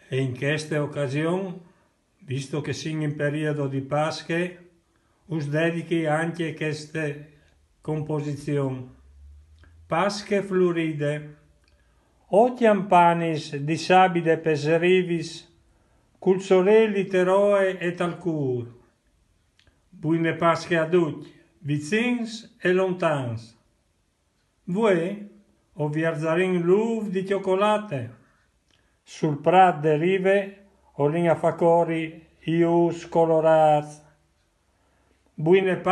E in questa occasione, visto che siamo in periodo di Pasche, us dedichi anche questa composizione. Pasche floride, o tiampanis di sabide peserivis, cul sorelli teroe et al cur. Buine Pasche a tutti, vicins e lontans. Voi o viaggiarin luv di cioccolate, sul prat de rive o linha facori ius colorats. Buine